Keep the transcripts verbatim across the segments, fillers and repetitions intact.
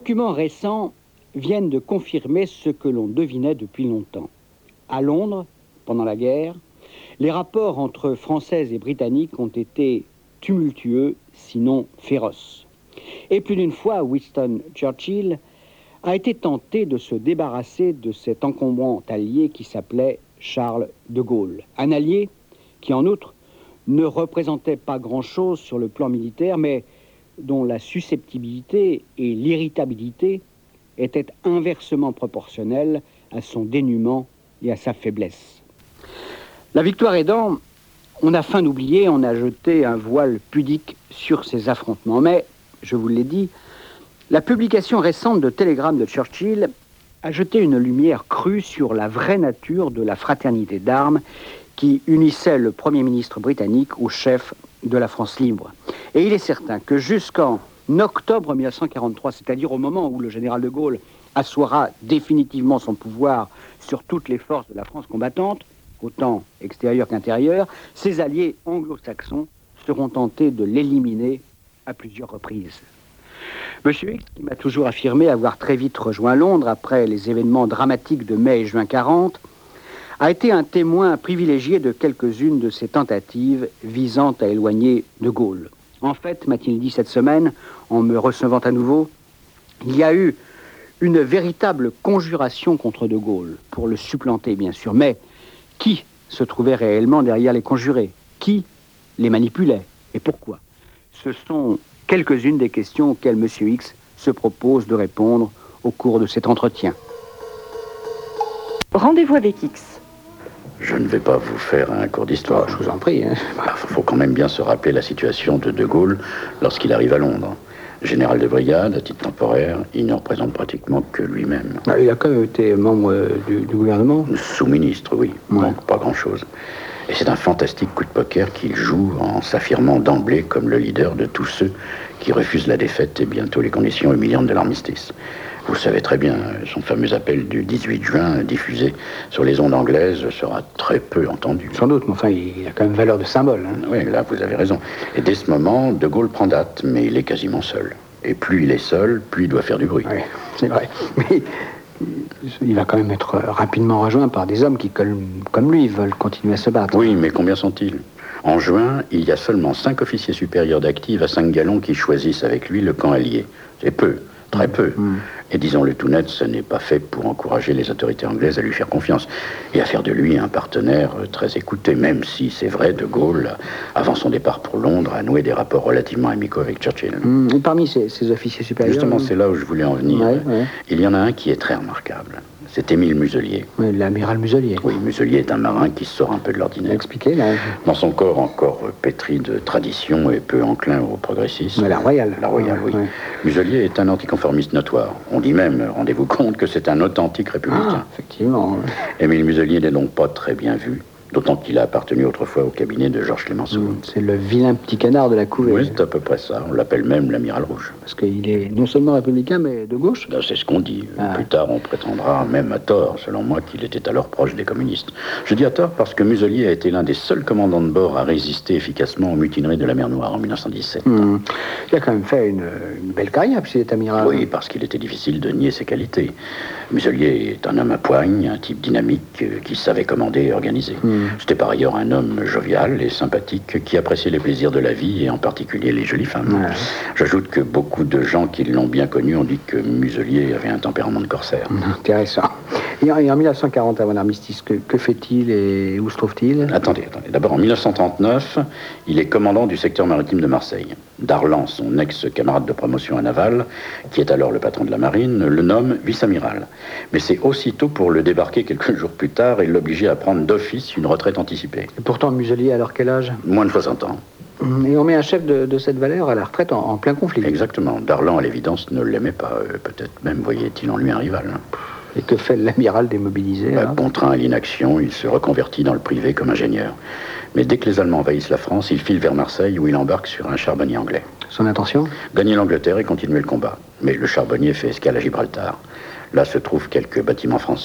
documents récents viennent de confirmer ce que l'on devinait depuis longtemps. À Londres, pendant la guerre, les rapports entre Français et Britanniques ont été tumultueux, sinon féroces. Et plus d'une fois, Winston Churchill a été tenté de se débarrasser de cet encombrant allié qui s'appelait Charles de Gaulle. Un allié qui, en outre, ne représentait pas grand-chose sur le plan militaire, mais dont la susceptibilité et l'irritabilité étaient inversement proportionnelles à son dénuement et à sa faiblesse. La victoire aidant, on a faim d'oublier, on a jeté un voile pudique sur ces affrontements. Mais, je vous l'ai dit, la publication récente de télégrammes de Churchill a jeté une lumière crue sur la vraie nature de la fraternité d'armes qui unissait le Premier ministre britannique au chef de la France libre. Et il est certain que jusqu'en octobre mille neuf cent quarante-trois, c'est-à-dire au moment où le général de Gaulle assoira définitivement son pouvoir sur toutes les forces de la France combattante, autant extérieures qu'intérieures, ses alliés anglo-saxons seront tentés de l'éliminer à plusieurs reprises. Monsieur X, qui m'a toujours affirmé avoir très vite rejoint Londres après les événements dramatiques de mai et juin quarante, a été un témoin privilégié de quelques-unes de ces tentatives visant à éloigner de Gaulle. En fait, m'a-t-il dit cette semaine, en me recevant à nouveau, il y a eu une véritable conjuration contre de Gaulle, pour le supplanter bien sûr, mais qui se trouvait réellement derrière les conjurés? Qui les manipulait? Et pourquoi? Ce sont quelques-unes des questions auxquelles M. X se propose de répondre au cours de cet entretien. Rendez-vous avec X. Je ne vais pas vous faire un cours d'histoire. Oh, je vous en prie. Hein. Il faut quand même bien se rappeler la situation de De Gaulle lorsqu'il arrive à Londres. Général de brigade, à titre temporaire, il ne représente pratiquement que lui-même. Ah, il a quand même été membre euh, du, du gouvernement. Sous-ministre, oui. Ouais. Donc pas grand-chose. Et c'est un fantastique coup de poker qu'il joue en s'affirmant d'emblée comme le leader de tous ceux qui refusent la défaite et bientôt les conditions humiliantes de l'armistice. Vous savez très bien, son fameux appel du dix-huit juin, diffusé sur les ondes anglaises, sera très peu entendu. Sans doute, mais enfin, il a quand même valeur de symbole. Hein. Oui, là, vous avez raison. Et dès ce moment, De Gaulle prend date, mais il est quasiment seul. Et plus il est seul, plus il doit faire du bruit. Oui, c'est vrai. Mais il va quand même être rapidement rejoint par des hommes qui, comme lui, veulent continuer à se battre. Oui, mais combien sont-ils? En juin, il y a seulement cinq officiers supérieurs d'active à cinq galons qui choisissent avec lui le camp allié. C'est peu. Très peu. Mmh. Et disons-le tout net, ce n'est pas fait pour encourager les autorités anglaises à lui faire confiance et à faire de lui un partenaire très écouté, même si c'est vrai, De Gaulle, avant son départ pour Londres, a noué des rapports relativement amicaux avec Churchill. Mmh. Et parmi ces, ces officiers supérieurs... Justement, c'est là où je voulais en venir. Ouais, ouais. Il y en a un qui est très remarquable. C'est Émile Muselier. Oui, l'amiral Muselier. Oui, Muselier est un marin qui sort un peu de l'ordinaire. Expliquez, là. Dans son corps encore pétri de tradition et peu enclin au progressisme. Mais la royale. La royale, oui. Ouais. Muselier est un anticonformiste notoire. On dit même, rendez-vous compte, que c'est un authentique républicain. Ah, effectivement. Émile Muselier n'est donc pas très bien vu. D'autant qu'il a appartenu autrefois au cabinet de Georges Clemenceau. Mmh, c'est le vilain petit canard de la couvée. Oui, c'est à peu près ça. On l'appelle même l'amiral rouge. Parce qu'il est non seulement républicain, mais de gauche. Ben, c'est ce qu'on dit. Ah. Plus tard, on prétendra, même à tort, selon moi, qu'il était alors proche des communistes. Je dis à tort parce que Muselier a été l'un des seuls commandants de bord à résister efficacement aux mutineries de la mer Noire en mille neuf cent dix-sept. Mmh. Il a quand même fait une, une belle carrière, puisqu'il est amiral. Oui, parce qu'il était difficile de nier ses qualités. Muselier est un homme à poigne, un type dynamique, euh, qui savait commander et organiser. Mmh. C'était par ailleurs un homme jovial et sympathique qui appréciait les plaisirs de la vie et en particulier les jolies femmes. Ouais. J'ajoute que beaucoup de gens qui l'ont bien connu ont dit que Muselier avait un tempérament de corsaire. Intéressant. Et en, et en mille neuf cent quarante, avant l'armistice, que, que fait-il et où se trouve-t-il? Attendez, attendez. D'abord, en mille neuf cent trente-neuf, il est commandant du secteur maritime de Marseille. Darlan, son ex-camarade de promotion à Naval, qui est alors le patron de la marine, le nomme vice-amiral. Mais c'est aussitôt pour le débarquer quelques jours plus tard et l'obliger à prendre d'office une retraite anticipée. Et pourtant, Muselier, alors quel âge? Moins de soixante ans. Et on met un chef de, de cette valeur à la retraite en, en plein conflit. Exactement. Darlan, à l'évidence, ne l'aimait pas. Euh, peut-être même voyait-il en lui un rival. Et que fait l'amiral démobilisé? Bah, contraint à l'inaction, il se reconvertit dans le privé comme ingénieur. Mais dès que les Allemands envahissent la France, il file vers Marseille où il embarque sur un charbonnier anglais. Son intention? Gagner l'Angleterre et continuer le combat. Mais le charbonnier fait escale à Gibraltar. Là se trouvent quelques bâtiments français.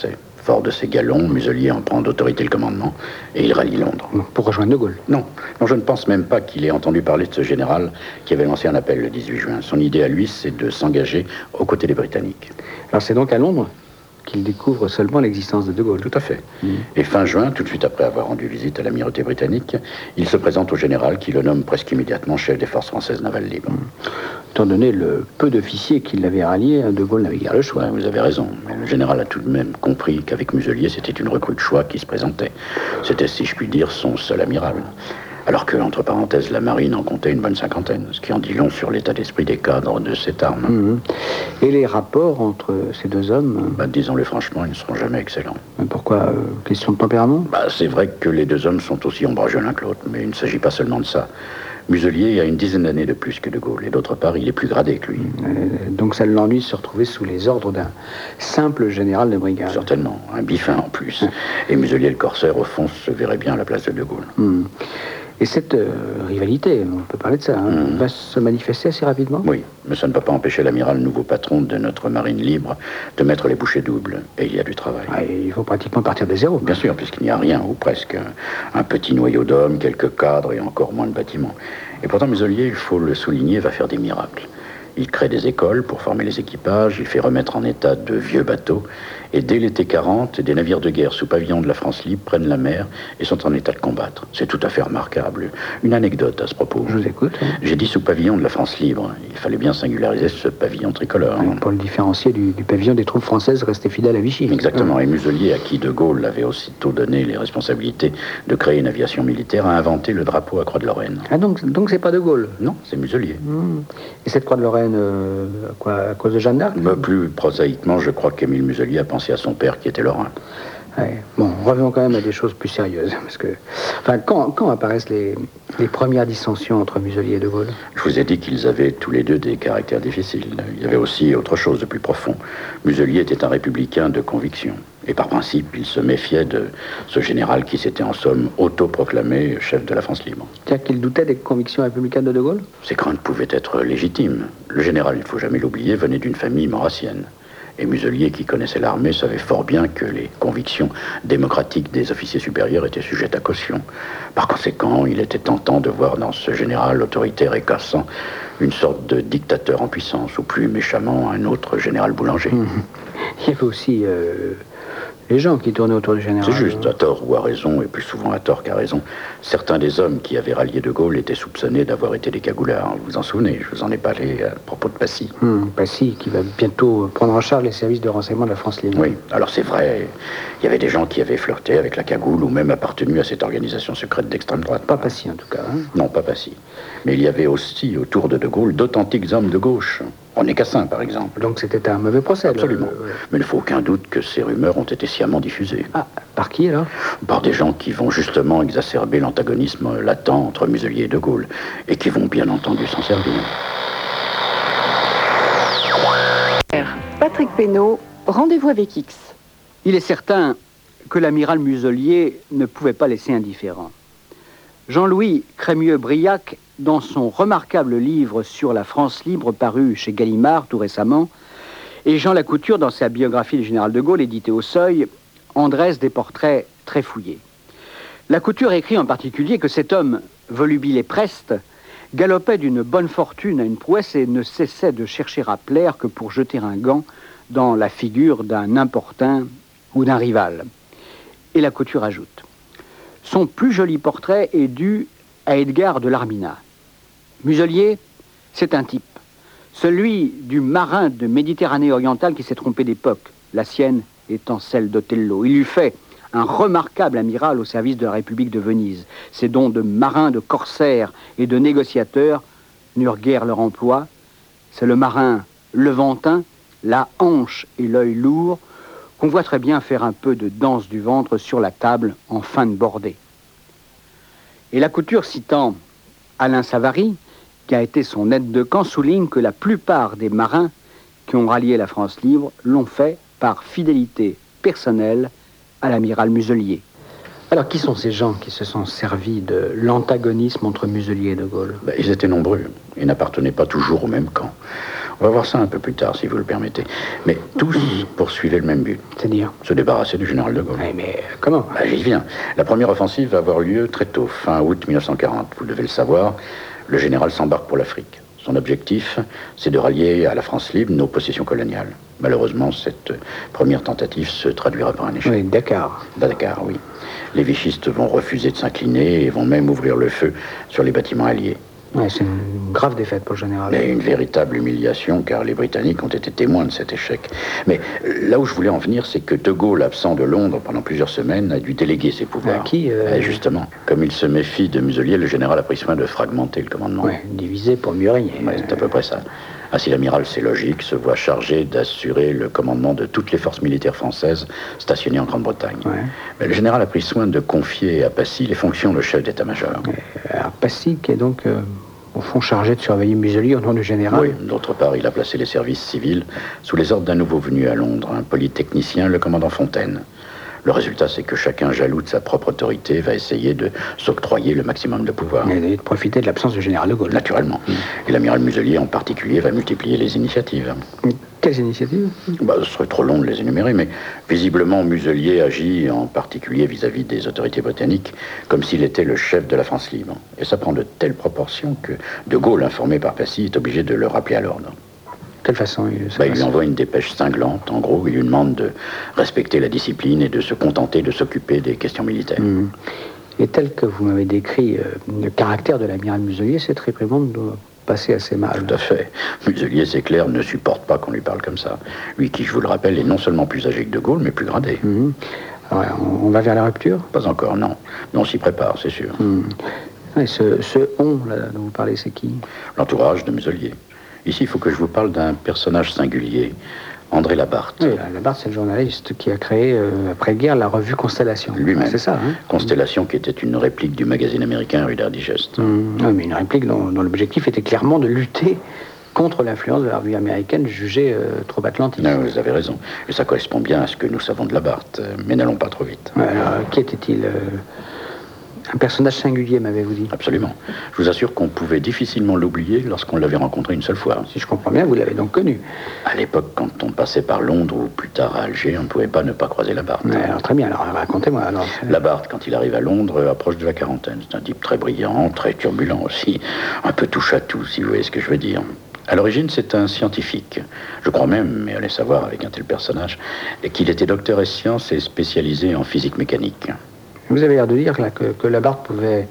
Fort de ses galons, Muselier en prend d'autorité le commandement et il rallie Londres. Pour rejoindre De Gaulle? Non, non, je ne pense même pas qu'il ait entendu parler de ce général qui avait lancé un appel le dix-huit juin. Son idée à lui, c'est de s'engager aux côtés des Britanniques. Alors c'est donc à Londres qu'il découvre seulement l'existence de De Gaulle? Tout à fait. Mmh. Et fin juin, tout de suite après avoir rendu visite à l'amirauté britannique, il se présente au général qui le nomme presque immédiatement chef des forces françaises navales libres. Mmh. Étant donné le peu d'officiers qui l'avaient rallié, De Gaulle n'avait guère le choix. Ouais, vous avez raison. Mais le général a tout de même compris qu'avec Muselier, c'était une recrue de choix qui se présentait. C'était, si je puis dire, son seul amiral. Alors que, entre parenthèses, la marine en comptait une bonne cinquantaine, ce qui en dit long sur l'état d'esprit des cadres de cette arme. Mmh. Et les rapports entre ces deux hommes? Bah, disons-le franchement, ils ne seront jamais excellents. Mais pourquoi? euh, Question de tempérament? Bah, c'est vrai que les deux hommes sont aussi ombrageux l'un que l'autre, mais il ne s'agit pas seulement de ça. Muselier a une dizaine d'années de plus que De Gaulle, et d'autre part, il est plus gradé que lui. Euh, donc ça l'ennuie de se retrouver sous les ordres d'un simple général de brigade. Certainement, un bifin en plus. Mmh. Et Muselier, le corsaire, au fond, se verrait bien à la place de De Gaulle. Mmh. Et cette euh, rivalité, on peut parler de ça, hein, mmh. va se manifester assez rapidement? Oui, mais ça ne va pas empêcher l'amiral, nouveau patron de notre marine libre, de mettre les bouchées doubles. Et il y a du travail. Ah, il faut pratiquement partir de zéro. Bien sûr, puisqu'il n'y a rien, ou presque. Un petit noyau d'hommes, quelques cadres et encore moins de bâtiments. Et pourtant, Muselier, il faut le souligner, va faire des miracles. Il crée des écoles pour former les équipages, il fait remettre en état de vieux bateaux, et dès l'été quarante, des navires de guerre sous pavillon de la France libre prennent la mer et sont en état de combattre. C'est tout à fait remarquable. Une anecdote à ce propos. Je vous écoute. Hein. J'ai dit sous pavillon de la France libre. Il fallait bien singulariser ce pavillon tricolore. Oui, pour le différencier du, du pavillon des troupes françaises restées fidèles à Vichy. Exactement. Et Muselier, à qui De Gaulle avait aussitôt donné les responsabilités de créer une aviation militaire, a inventé le drapeau à Croix de Lorraine. Ah donc, donc c'est pas De Gaulle? Non, c'est Muselier. Mmh. Et cette Croix de Lorraine, euh, quoi, à cause de Jeanne d'Arc? bah, Plus prosaïquement, je crois qu'Émile Muselier a pensé à son père qui était lorrain. Ouais. Bon, revenons quand même à des choses plus sérieuses. Parce que, enfin, quand, quand apparaissent les, les premières dissensions entre Muselier et De Gaulle? Je vous ai dit qu'ils avaient tous les deux des caractères difficiles. Il y avait aussi autre chose de plus profond. Muselier était un républicain de conviction. Et par principe, il se méfiait de ce général qui s'était en somme autoproclamé chef de la France libre. C'est-à-dire qu'il doutait des convictions républicaines de De Gaulle? Ses craintes pouvaient être légitimes. Le général, il ne faut jamais l'oublier, venait d'une famille maurassienne. Et Muselier, qui connaissait l'armée, savait fort bien que les convictions démocratiques des officiers supérieurs étaient sujettes à caution. Par conséquent, il était tentant de voir dans ce général autoritaire et cassant une sorte de dictateur en puissance, ou plus méchamment, un autre général Boulanger. Mmh. Il y avait aussi euh, les gens qui tournaient autour du général. C'est juste, à tort ou à raison, et plus souvent à tort qu'à raison. Certains des hommes qui avaient rallié De Gaulle étaient soupçonnés d'avoir été des cagoulards. Vous vous en souvenez, je vous en ai parlé à propos de Passy. Hum, Passy, qui va bientôt prendre en charge les services de renseignement de la France libre. Oui, alors c'est vrai, il y avait des gens qui avaient flirté avec la cagoule ou même appartenu à cette organisation secrète d'extrême droite. Pas Passy en tout cas. Hein. Non, pas Passy. Mais il y avait aussi autour de De Gaulle d'authentiques hommes de gauche. René Cassin, par exemple. Donc c'était un mauvais procès. Absolument. Le... Mais il ne faut aucun doute que ces rumeurs ont été sciemment diffusées. Ah, par qui alors? Par des gens qui vont justement exacerber l'antagonisme latent entre Muselier et De Gaulle, et qui vont bien entendu s'en servir. Patrick Pénaud, rendez-vous avec X. Il est certain que l'amiral Muselier ne pouvait pas laisser indifférent. Jean-Louis Crémieux-Briac, dans son remarquable livre sur la France libre paru chez Gallimard tout récemment, et Jean Lacouture dans sa biographie du général de Gaulle éditée au Seuil, en dresse des portraits très fouillés. Lacouture écrit en particulier que cet homme, volubile et preste, galopait d'une bonne fortune à une prouesse et ne cessait de chercher à plaire que pour jeter un gant dans la figure d'un importun ou d'un rival. Et Lacouture ajoute: son plus joli portrait est dû à Edgar de Larminat. Muselier, c'est un type, celui du marin de Méditerranée orientale qui s'est trompé d'époque, la sienne étant celle d'Othello. Il lui fait un remarquable amiral au service de la République de Venise. Ses dons de marin, de corsaire et de négociateur n'eurent guère leur emploi. C'est le marin levantin, la hanche et l'œil lourd, qu'on voit très bien faire un peu de danse du ventre sur la table en fin de bordée. Et Lacouture, citant Alain Savary, qui a été son aide de camp, souligne que la plupart des marins qui ont rallié la France libre l'ont fait par fidélité personnelle à l'amiral Muselier. Alors, qui sont ces gens qui se sont servis de l'antagonisme entre Muselier et De Gaulle? Ben, ils étaient nombreux et n'appartenaient pas toujours au même camp. On va voir ça un peu plus tard, si vous le permettez. Mais tous poursuivaient le même but. C'est-à-dire? Se débarrasser du général de Gaulle. Oui, mais comment? Bah, j'y viens. La première offensive va avoir lieu très tôt, fin août mille neuf cent quarante. Vous devez le savoir, le général s'embarque pour l'Afrique. Son objectif, c'est de rallier à la France libre nos possessions coloniales. Malheureusement, cette première tentative se traduira par un échec. Oui, Dakar. Dakar, oui. Les vichistes vont refuser de s'incliner et vont même ouvrir le feu sur les bâtiments alliés. Ouais, c'est une grave défaite pour le général. Mais une véritable humiliation, car les Britanniques ont été témoins de cet échec. Mais là où je voulais en venir, c'est que De Gaulle, absent de Londres pendant plusieurs semaines, a dû déléguer ses pouvoirs. À qui euh... Et justement, comme il se méfie de Muselier, le général a pris soin de fragmenter le commandement. Oui, diviser pour mieux régner. Ouais, c'est à peu près ça. Ainsi, l'amiral, c'est logique, se voit chargé d'assurer le commandement de toutes les forces militaires françaises stationnées en Grande-Bretagne. Ouais. Mais le général a pris soin de confier à Passy les fonctions de chef d'état-major. Alors, Passy, qui est donc... Euh... au fond chargé de surveiller Muselier au nom du général. Oui, d'autre part, il a placé les services civils sous les ordres d'un nouveau venu à Londres, un polytechnicien, le commandant Fontaine. Le résultat, c'est que chacun, jaloux de sa propre autorité, va essayer de s'octroyer le maximum de pouvoir. Et de profiter de l'absence du général de Gaulle. Naturellement. Mmh. Et l'amiral Muselier, en particulier, va multiplier les initiatives. Quelles initiatives? Bah, ce serait trop long de les énumérer, mais visiblement, Muselier agit en particulier vis-à-vis des autorités britanniques comme s'il était le chef de la France libre. Et ça prend de telles proportions que De Gaulle, informé par Passy, est obligé de le rappeler à l'ordre. De quelle façon il, bah, il lui envoie une dépêche cinglante. En gros, il lui demande de respecter la discipline et de se contenter de s'occuper des questions militaires. Mmh. Et tel que vous m'avez décrit euh, le caractère de l'amiral Muselier, cette réprimande doit passer assez mal. Tout à fait. Muselier, c'est clair, ne supporte pas qu'on lui parle comme ça. Lui qui, je vous le rappelle, est non seulement plus âgé que De Gaulle, mais plus gradé. Mmh. Alors, on, on va vers la rupture? Pas encore, non. Mais on s'y prépare, c'est sûr. Mmh. Et ce, ce on là, dont vous parlez, c'est qui? L'entourage de Muselier. Ici, il faut que je vous parle d'un personnage singulier, André Labarthe. Oui, Labarthe, c'est le journaliste qui a créé, euh, après-guerre, la revue Constellation. Lui-même. C'est ça, hein? Constellation, qui était une réplique du magazine américain Reader's Digest. Mmh. Oui, mais une réplique dont, dont l'objectif était clairement de lutter contre l'influence de la revue américaine jugée euh, trop atlantiste. Non, vous avez raison. Et ça correspond bien à ce que nous savons de Labarthe. Mais n'allons pas trop vite. Alors, qui était-il euh... Un personnage singulier, m'avez-vous dit? Absolument. Je vous assure qu'on pouvait difficilement l'oublier lorsqu'on l'avait rencontré une seule fois. Si je comprends bien, vous l'avez donc connu. À l'époque, quand on passait par Londres ou plus tard à Alger, on ne pouvait pas ne pas croiser Labarthe. Ouais, alors très bien, alors racontez-moi. Alors... Labarthe, quand il arrive à Londres, approche de la quarantaine. C'est un type très brillant, très turbulent aussi, un peu touche-à-tout, si vous voyez ce que je veux dire. À l'origine, c'est un scientifique. Je crois même, mais allez savoir avec un tel personnage, qu'il était docteur en sciences et spécialisé en physique mécanique. Vous avez l'air de dire là, que, que Labarthe pouvait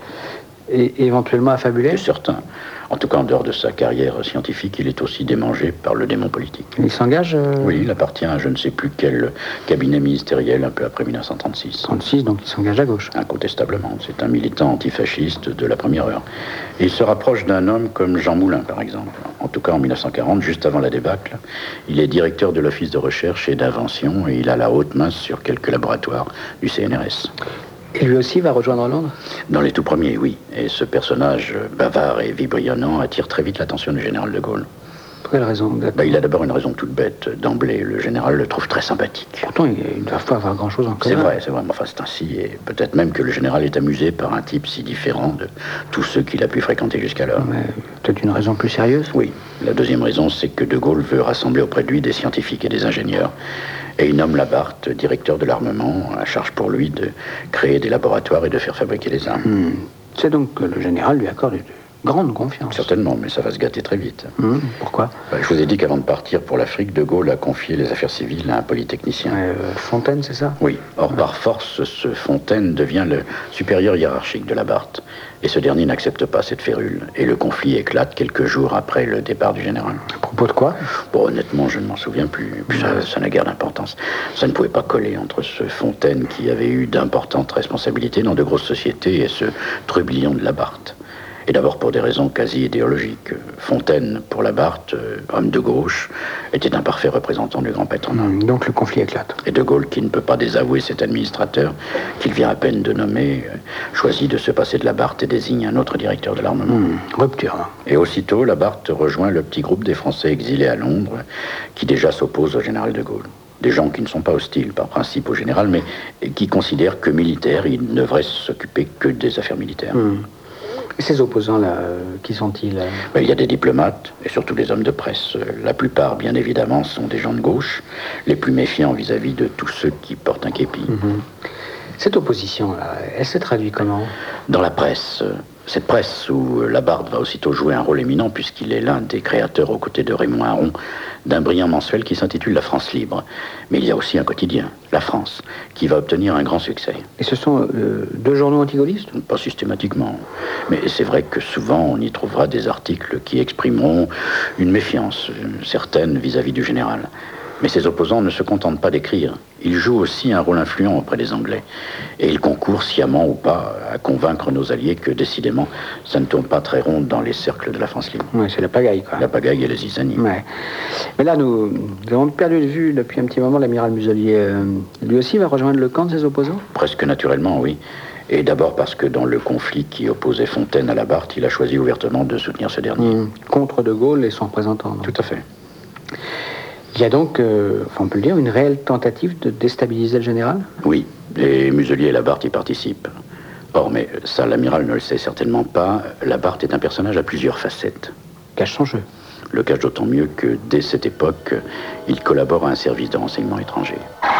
é éventuellement affabuler? C'est certain. En tout cas, en dehors de sa carrière scientifique, il est aussi démangé par le démon politique. Il s'engage euh... Oui, il appartient à je ne sais plus quel cabinet ministériel un peu après mille neuf cent trente-six. trente-six, donc il s'engage à gauche. Incontestablement. C'est un militant antifasciste de la première heure. Et il se rapproche d'un homme comme Jean Moulin, par exemple. En tout cas, en mille neuf cent quarante, juste avant la débâcle, il est directeur de l'Office de recherche et d'invention et il a la haute main sur quelques laboratoires du C N R S. Et lui aussi va rejoindre Londres? Dans les tout premiers, oui. Et ce personnage bavard et vibrionnant attire très vite l'attention du général de Gaulle. Pour quelle raison? Bah, il a d'abord une raison toute bête. D'emblée, le général le trouve très sympathique. Pourtant, il ne doit pas avoir grand-chose en commun. C'est vrai, c'est vrai. Mais enfin, c'est ainsi. Et peut-être même que le général est amusé par un type si différent de tous ceux qu'il a pu fréquenter jusqu'alors. Peut-être une raison plus sérieuse? Oui. La deuxième raison, c'est que de Gaulle veut rassembler auprès de lui des scientifiques et des ingénieurs. Et il nomme Labarthe directeur de l'armement, à charge pour lui de créer des laboratoires et de faire fabriquer des armes. Mmh. C'est donc que le général lui accorde une grande confiance. Certainement, mais ça va se gâter très vite. Mmh. Pourquoi? bah, Je vous ai dit qu'avant de partir pour l'Afrique, de Gaulle a confié les affaires civiles à un polytechnicien. Euh, Fontaine, c'est ça? Oui. Or, ouais. Par force, ce Fontaine devient le supérieur hiérarchique de Labarthe. Et ce dernier n'accepte pas cette férule. Et le conflit éclate quelques jours après le départ du général. À propos de quoi? Bon, honnêtement, je ne m'en souviens plus. Puis ça, ça n'a guère d'importance. Ça ne pouvait pas coller entre ce Fontaine qui avait eu d'importantes responsabilités dans de grosses sociétés et ce trublion de Labarthe. Et d'abord pour des raisons quasi idéologiques. Fontaine, pour Labarthe, homme de gauche, était un parfait représentant du grand patronat. Mmh, donc le conflit éclate. Et de Gaulle, qui ne peut pas désavouer cet administrateur, qu'il vient à peine de nommer, choisit de se passer de Labarthe et désigne un autre directeur de l'armement. Mmh, rupture. Hein. Et aussitôt, Labarthe rejoint le petit groupe des Français exilés à Londres, qui déjà s'oppose au général de Gaulle. Des gens qui ne sont pas hostiles par principe au général, mais qui considèrent que militaire, il ne devrait s'occuper que des affaires militaires. Mmh. Ces opposants-là, euh, qui sont-ils? Ben, il y a des diplomates et surtout des hommes de presse. La plupart, bien évidemment, sont des gens de gauche, les plus méfiants vis-à-vis de tous ceux qui portent un képi. Mm-hmm. Cette opposition-là, elle se traduit comment? Dans la presse, cette presse où Labarthe va aussitôt jouer un rôle éminent puisqu'il est l'un des créateurs aux côtés de Raymond Aron d'un brillant mensuel qui s'intitule La France libre. Mais il y a aussi un quotidien, La France, qui va obtenir un grand succès. Et ce sont euh, deux journaux antigaullistes? Pas systématiquement. Mais c'est vrai que souvent on y trouvera des articles qui exprimeront une méfiance certaine vis-à-vis du général. Mais ces opposants ne se contentent pas d'écrire. Ils jouent aussi un rôle influent auprès des Anglais. Et ils concourent, sciemment ou pas, à convaincre nos alliés que, décidément, ça ne tourne pas très rond dans les cercles de la France libre. Oui, c'est la pagaille, quoi. La pagaille et les zizanies. Ouais. Mais là, nous, nous avons perdu de vue depuis un petit moment l'amiral Muselier. Euh, lui aussi va rejoindre le camp de ses opposants? Presque naturellement, oui. Et d'abord parce que dans le conflit qui opposait Fontaine à Labarthe, il a choisi ouvertement de soutenir ce dernier. Mmh. Contre De Gaulle et son représentant. Donc. Tout à fait. Il y a donc, euh, enfin on peut le dire, une réelle tentative de déstabiliser le général? Oui, et Muselier et Labarthe y participent. Or, mais ça, l'amiral ne le sait certainement pas, Labarthe est un personnage à plusieurs facettes. Cache son jeu. Le cache d'autant mieux que, dès cette époque, il collabore à un service de renseignement étranger.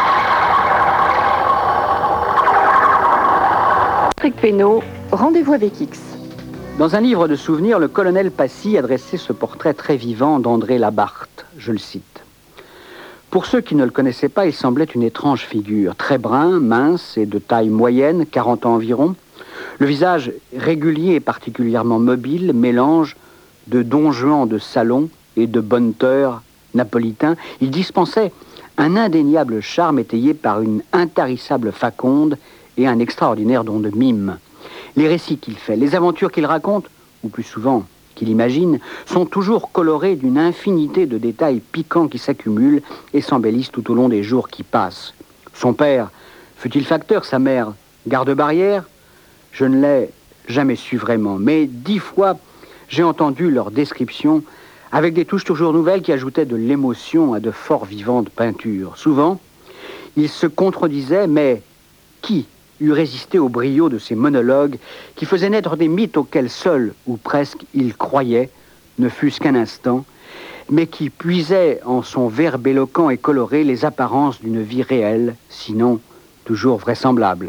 Patrick Pénaud, rendez-vous avec X. Dans un livre de souvenirs, le colonel Passy adressait ce portrait très vivant d'André Labarthe. Je le cite. Pour ceux qui ne le connaissaient pas, il semblait une étrange figure, très brun, mince et de taille moyenne, quarante ans environ. Le visage régulier et particulièrement mobile, mélange de Don Juan de salon et de bonneteur napolitain. Il dispensait un indéniable charme étayé par une intarissable faconde et un extraordinaire don de mime. Les récits qu'il fait, les aventures qu'il raconte, ou plus souvent qu'il imagine, sont toujours colorés d'une infinité de détails piquants qui s'accumulent et s'embellissent tout au long des jours qui passent. Son père fut-il facteur, sa mère garde-barrière? Je ne l'ai jamais su vraiment, mais dix fois j'ai entendu leur description avec des touches toujours nouvelles qui ajoutaient de l'émotion à de fort vivantes peintures. Souvent, ils se contredisaient, mais qui eût résisté au brio de ces monologues qui faisaient naître des mythes auxquels seul ou presque il croyait, ne fût-ce qu'un instant, mais qui puisaient en son verbe éloquent et coloré les apparences d'une vie réelle, sinon toujours vraisemblable.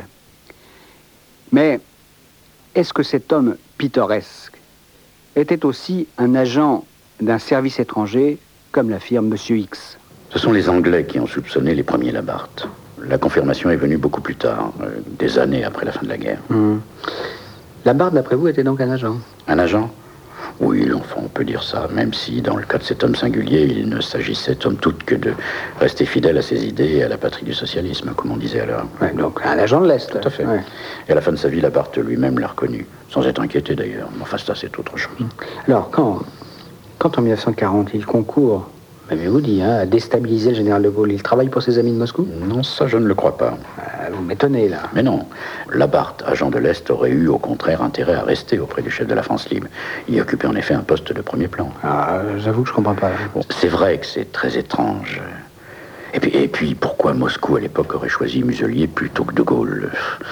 Mais est-ce que cet homme pittoresque était aussi un agent d'un service étranger, comme l'affirme M. X? Ce sont les Anglais qui ont soupçonné les premiers Labarthe. La confirmation est venue beaucoup plus tard, euh, des années après la fin de la guerre. Mmh. Labarthe, d'après vous, était donc un agent? Un agent? Oui, enfin, on peut dire ça, même si, dans le cas de cet homme singulier, il ne s'agissait, somme toute, que de rester fidèle à ses idées et à la patrie du socialisme, comme on disait alors. Ouais, donc un agent de l'Est. Tout à fait. Ouais. Et à la fin de sa vie, Labarthe lui-même l'a reconnu, sans être inquiété d'ailleurs. Enfin, ça, c'est autre chose. Alors, quand, quand en mille neuf cent quarante, il concourt, m'avez-vous dit, hein, à déstabiliser le général de Gaulle, il travaille pour ses amis de Moscou? Non, ça, je ne le crois pas. Euh, vous m'étonnez, là. Mais non. Labarthe, agent de l'Est, aurait eu, au contraire, intérêt à rester auprès du chef de la France libre. Il y occupait en effet un poste de premier plan. Ah, j'avoue que je comprends pas. Bon, c'est vrai que c'est très étrange. Et puis, et puis, pourquoi Moscou, à l'époque, aurait choisi Muselier plutôt que de Gaulle?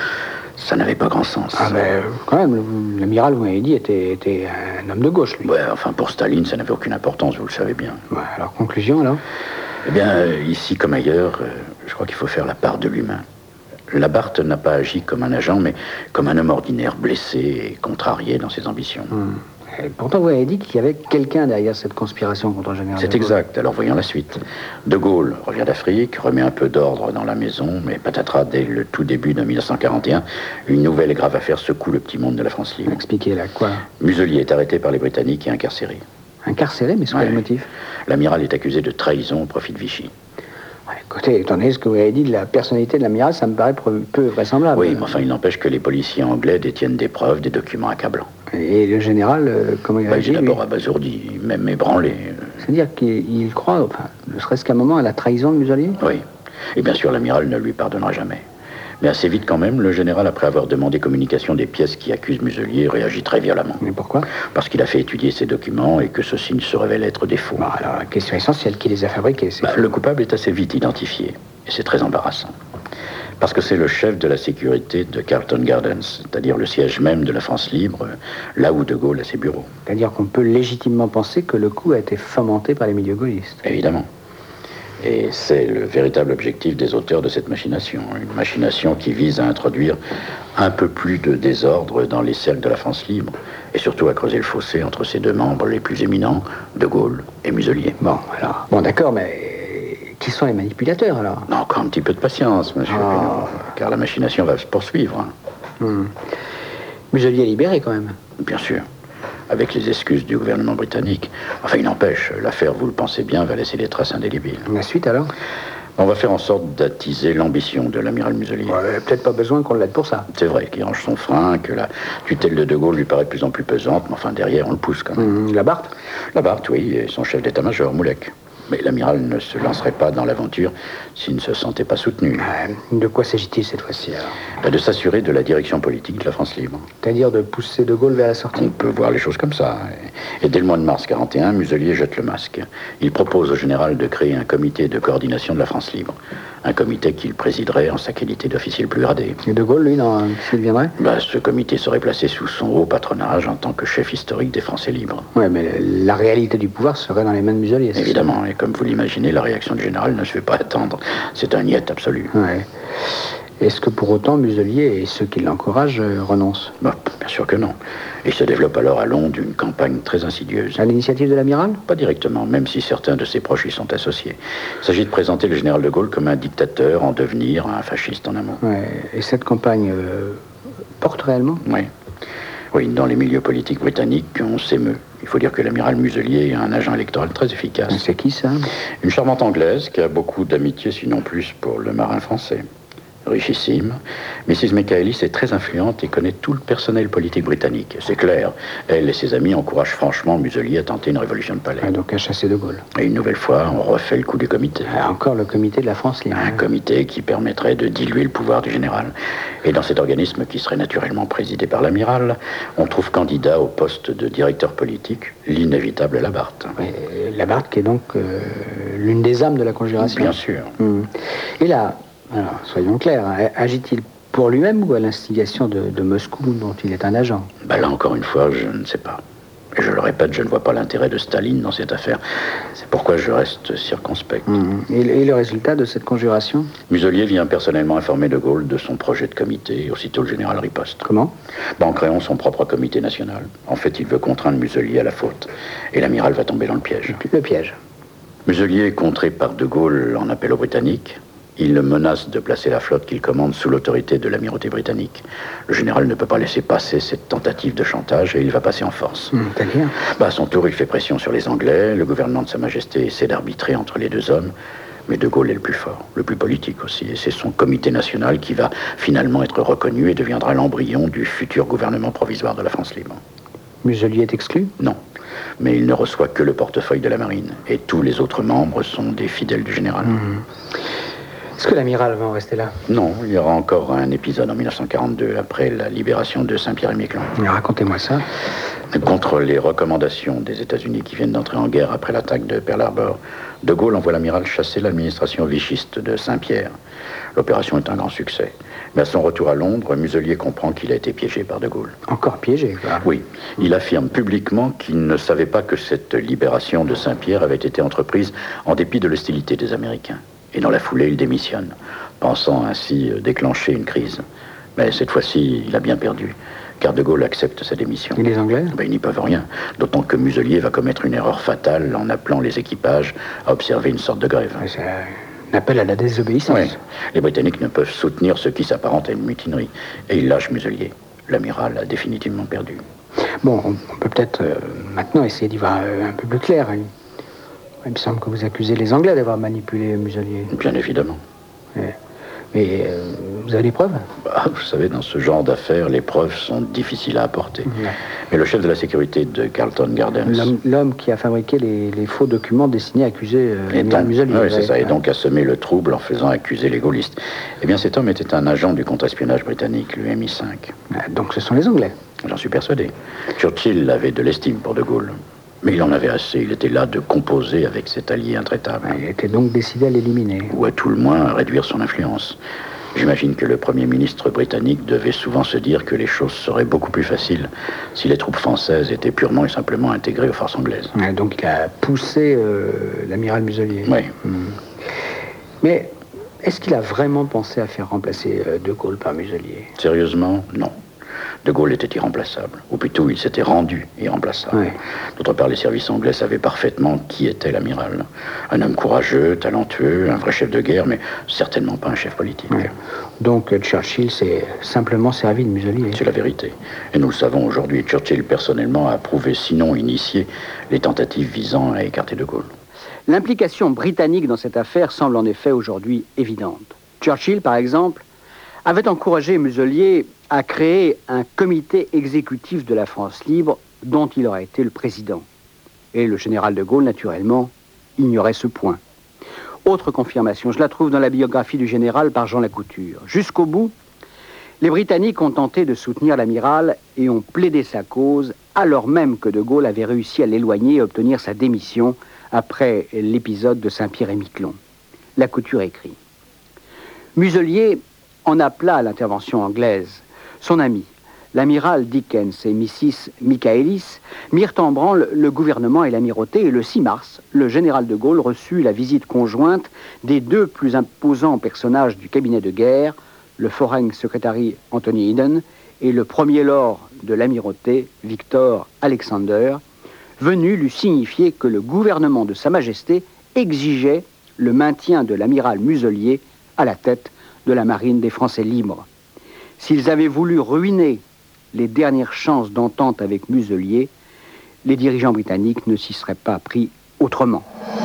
Ça n'avait pas grand sens. Ah ben, quand même, l'amiral, vous m'avez dit, était, était un homme de gauche, lui. Ouais, enfin, pour Staline, ça n'avait aucune importance, vous le savez bien. Ouais, alors, conclusion, alors? Eh bien, euh, ici comme ailleurs, euh, je crois qu'il faut faire la part de l'humain. Labarthe n'a pas agi comme un agent, mais comme un homme ordinaire, blessé et contrarié dans ses ambitions. Hum. Et pourtant, vous avez dit qu'il y avait quelqu'un derrière cette conspiration contre le général de Gaulle. C'est exact, alors voyons la suite. De Gaulle revient d'Afrique, remet un peu d'ordre dans la maison, mais patatras, dès le tout début de mille neuf cent quarante et un, une nouvelle et grave affaire secoue le petit monde de la France libre. Expliquez là, quoi? Muselier est arrêté par les Britanniques et incarcéré. Incarcéré, mais sous Ouais. quel motif? L'amiral est accusé de trahison au profit de Vichy. Ouais, écoutez, étant donné ce que vous avez dit de la personnalité de l'amiral, ça me paraît peu vraisemblable. Oui, mais enfin, il n'empêche que les policiers anglais détiennent des preuves, des documents accablants. Et le général, euh, comment il Bah, il réagit, est lui? d'abord abasourdi, même ébranlé. C'est-à-dire qu'il il croit, enfin, ne serait-ce qu'un moment, à la trahison de Muselier? Oui. Et bien sûr, l'amiral ne lui pardonnera jamais. Mais assez vite quand même, le général, après avoir demandé communication des pièces qui accusent Muselier, réagit très violemment. Mais pourquoi? Parce qu'il a fait étudier ces documents et que ceux-ci ne se révèlent être des faux. Bon, alors, la question essentielle, qui les a fabriqués, c'est... Bah, le coupable est assez vite identifié. Et c'est très embarrassant. Parce que c'est le chef de la sécurité de Carlton Gardens, c'est-à-dire le siège même de la France libre, là où De Gaulle a ses bureaux. C'est-à-dire qu'on peut légitimement penser que le coup a été fomenté par les milieux gaullistes. Évidemment. Et c'est le véritable objectif des auteurs de cette machination. Une machination qui vise à introduire un peu plus de désordre dans les cercles de la France libre, et surtout à creuser le fossé entre ses deux membres les plus éminents, De Gaulle et Muselier. Bon, alors... Bon, d'accord, mais... Qui sont les manipulateurs, alors? Non, encore un petit peu de patience, monsieur Oh. Pénaud, car la machination va se poursuivre. Hmm. Muselier est libéré, quand même. Bien sûr, avec les excuses du gouvernement britannique. Enfin, il n'empêche, l'affaire, vous le pensez bien, va laisser des traces indélébiles. La suite, alors? On va faire en sorte d'attiser l'ambition de l'amiral Muselier. Ouais, peut-être pas besoin qu'on l'aide pour ça. C'est vrai qu'il range son frein, que la tutelle de De Gaulle lui paraît de plus en plus pesante, mais enfin, derrière, on le pousse quand même. Hmm, la Barthe? La Barthe, oui, et son chef d'état-major, Moulek. Mais l'amiral ne se lancerait pas dans l'aventure s'il ne se sentait pas soutenu. Ouais, de quoi s'agit-il cette fois-ci, alors? De s'assurer de la direction politique de la France libre. C'est-à-dire de pousser De Gaulle vers la sortie? On peut voir les choses comme ça. Et dès le mois de mars quarante et un, Muselier jette le masque. Il propose au général de créer un comité de coordination de la France libre. Un comité qu'il présiderait en sa qualité d'officier le plus gradé. Et De Gaulle, lui, non, s'il viendrait? Bah, ce comité serait placé sous son haut patronage en tant que chef historique des Français libres. Ouais, mais la réalité du pouvoir serait dans les mains de Muselier. c'est ça? Évidemment, et comme vous l'imaginez, la réaction du général ne se fait pas attendre. C'est un niet absolu. Ouais. Est-ce que pour autant Muselier et ceux qui l'encouragent euh, renoncent? Bah, bien sûr que non. Il se développe alors à Londres une campagne très insidieuse. À l'initiative de l'amiral? Pas directement, même si certains de ses proches y sont associés. Il s'agit de présenter le général de Gaulle comme un dictateur en devenir, un fasciste en amont. Ouais. Et cette campagne euh, porte réellement? Oui. Oui, dans les milieux politiques britanniques, on s'émeut. Il faut dire que l'amiral Muselier est un agent électoral très efficace. C'est qui, ça? Une charmante anglaise qui a beaucoup d'amitié, sinon plus, pour le marin français. Richissime. missus Michaelis est très influente et connaît tout le personnel politique britannique. C'est clair, elle et ses amis encouragent franchement Muselier à tenter une révolution de palais. Ouais, donc à chasser De Gaulle. Et une nouvelle fois, on refait le coup du comité. Ah, encore le comité de la France libre. Un comité qui permettrait de diluer le pouvoir du général. Et dans cet organisme, qui serait naturellement présidé par l'amiral, on trouve candidat au poste de directeur politique l'inévitable Labarthe. Et Labarthe qui est donc euh, l'une des âmes de la conjuration. Bien sûr. Hum. Et là, alors, soyons clairs, hein, agit-il pour lui-même ou à l'instigation de, de Moscou, dont il est un agent? Ben là, encore une fois, je ne sais pas. Et je le répète, je ne vois pas l'intérêt de Staline dans cette affaire. C'est pourquoi je reste circonspect. Hum. Et, et le résultat de cette conjuration? Muselier vient personnellement informer De Gaulle de son projet de comité, et aussitôt le général riposte. Comment? Ben, en créant son propre comité national. En fait, il veut contraindre Muselier à la faute. Et l'amiral va tomber dans le piège. Le piège. Muselier est contré par De Gaulle en appel aux Britanniques. Il le menace de placer la flotte qu'il commande sous l'autorité de l'amirauté britannique. Le général ne peut pas laisser passer cette tentative de chantage et il va passer en force. Hum, C'est-à-dire? Bah, à son tour, il fait pression sur les Anglais. Le gouvernement de Sa Majesté essaie d'arbitrer entre les deux hommes. Mais De Gaulle est le plus fort, le plus politique aussi. Et c'est son comité national qui va finalement être reconnu et deviendra l'embryon du futur gouvernement provisoire de la France libre. Muselier est exclu? Non. Mais il ne reçoit que le portefeuille de la marine. Et tous les autres membres sont des fidèles du général. Hum. Est-ce que l'amiral va en rester là? Non, il y aura encore un épisode en mille neuf cent quarante-deux, après la libération de Saint-Pierre-et-Miquelon. Racontez-moi ça. Contre les recommandations des États-Unis qui viennent d'entrer en guerre après l'attaque de Pearl Harbor, De Gaulle envoie l'amiral chasser l'administration vichiste de Saint-Pierre. L'opération est un grand succès. Mais à son retour à Londres, Muselier comprend qu'il a été piégé par De Gaulle. Encore piégé, quoi. Oui, il affirme publiquement qu'il ne savait pas que cette libération de Saint-Pierre avait été entreprise en dépit de l'hostilité des Américains. Et dans la foulée, il démissionne, pensant ainsi déclencher une crise. Mais cette fois-ci, il a bien perdu, car De Gaulle accepte sa démission. Et les Anglais? Ben, ils n'y peuvent rien, d'autant que Muselier va commettre une erreur fatale en appelant les équipages à observer une sorte de grève. C'est un appel à la désobéissance. Oui. Les Britanniques ne peuvent soutenir ce qui s'apparente à une mutinerie, et ils lâchent Muselier. L'amiral a définitivement perdu. Bon, on, on peut peut-être euh, maintenant essayer d'y voir euh, un peu plus clair. Il, il me semble que vous accusez les Anglais d'avoir manipulé Muselier. Bien évidemment. Ouais. Mais euh, vous avez des preuves? Bah, vous savez, dans ce genre d'affaires, les preuves sont difficiles à apporter. Ouais. Mais le chef de la sécurité de Carlton Gardens... L'homme, l'homme qui a fabriqué les, les faux documents destinés à accuser euh, Et l'amiral donc, Muselier. oui, c'est Ouais. ça, et donc a semé le trouble en faisant accuser les gaullistes. Eh bien, cet homme était un agent du contre-espionnage britannique, le M I cinq. Ah, donc ce sont les Anglais. J'en suis persuadé. Churchill avait de l'estime pour De Gaulle. Mais il en avait assez, il était là de composer avec cet allié intraitable. Il était donc décidé à l'éliminer. Ou à tout le moins à réduire son influence. J'imagine que le Premier ministre britannique devait souvent se dire que les choses seraient beaucoup plus faciles si les troupes françaises étaient purement et simplement intégrées aux forces anglaises. Ouais, donc il a poussé euh, l'amiral Muselier. Oui. Mmh. Mais est-ce qu'il a vraiment pensé à faire remplacer euh, De Gaulle par Muselier? Sérieusement, non. De Gaulle était irremplaçable, ou plutôt il s'était rendu irremplaçable. Ouais. D'autre part, les services anglais savaient parfaitement qui était l'amiral. Un homme courageux, talentueux, un vrai chef de guerre, mais certainement pas un chef politique. Ouais. Donc euh, Churchill s'est simplement servi de Muselier. C'est la vérité. Et nous le savons aujourd'hui, Churchill personnellement a approuvé, sinon initié, les tentatives visant à écarter De Gaulle. L'implication britannique dans cette affaire semble en effet aujourd'hui évidente. Churchill, par exemple, avait encouragé Muselier à créer un comité exécutif de la France libre dont il aurait été le président. Et le général de Gaulle, naturellement, ignorait ce point. Autre confirmation, je la trouve dans la biographie du général par Jean Lacouture. Jusqu'au bout, les Britanniques ont tenté de soutenir l'amiral et ont plaidé sa cause, alors même que de Gaulle avait réussi à l'éloigner et obtenir sa démission après l'épisode de Saint-Pierre-et-Miquelon. Lacouture écrit: Muselier en appela à l'intervention anglaise. Son ami, l'amiral Dickens et missus Michaelis, mirent en branle le gouvernement et l'amirauté, et le six mars, le général de Gaulle reçut la visite conjointe des deux plus imposants personnages du cabinet de guerre, le Foreign Secretary Anthony Eden et le premier lord de l'amirauté, Victor Alexander, venus lui signifier que le gouvernement de Sa Majesté exigeait le maintien de l'amiral Muselier à la tête de la marine des Français libres. S'ils avaient voulu ruiner les dernières chances d'entente avec Muselier, les dirigeants britanniques ne s'y seraient pas pris autrement.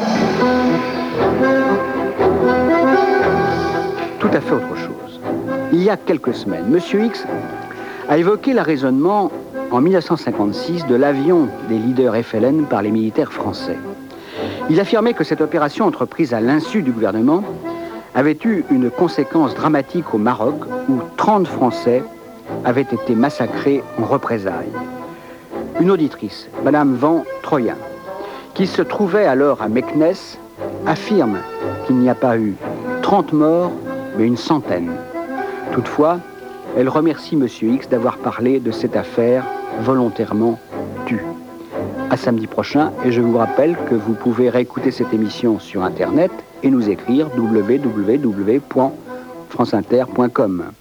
Tout à fait autre chose. Il y a quelques semaines, M. X a évoqué l'arraisonnement en mille neuf cent cinquante-six de l'avion des leaders F L N par les militaires français. Il affirmait que cette opération entreprise à l'insu du gouvernement avait eu une conséquence dramatique au Maroc où trente Français avaient été massacrés en représailles. Une auditrice, Madame Van Troyen, qui se trouvait alors à Meknès, affirme qu'il n'y a pas eu trente morts, mais une centaine. Toutefois, elle remercie M. X d'avoir parlé de cette affaire volontairement tue. À samedi prochain, et je vous rappelle que vous pouvez réécouter cette émission sur Internet et nous écrire w w w point france inter point com.